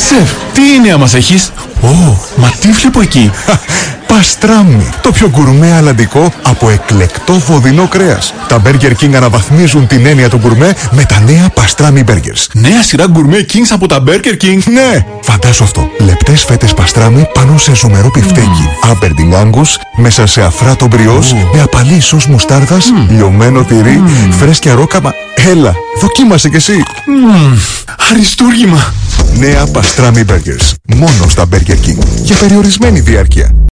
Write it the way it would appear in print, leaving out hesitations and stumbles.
Σεφ, τι είναι μας έχεις? Μα τι βλέπω εκεί? Παστράμι, το πιο γκουρμέ αλλαντικό από εκλεκτό βοδινό κρέας. Τα Burger King αναβαθμίζουν την έννοια του γκουρμέ με τα νέα παστράμι burgers. Νέα σειρά γκουρμέ Kings από τα Burger King. Ναι, φαντάσου αυτό. Λεπτές φέτες παστράμι πάνω σε ζουμερό πιφτέκι. Aberdeen Angus μέσα σε αφράτο μπριός με απαλή σως μουστάρδας, λιωμένο τυρί, φρέσκια ρόκαμα. Έλα, δοκίμασε κι εσύ. Αριστούργημα. Νέα παστράμι burgers. Μόνο στα Burger King. Για περιορισμένη διάρκεια.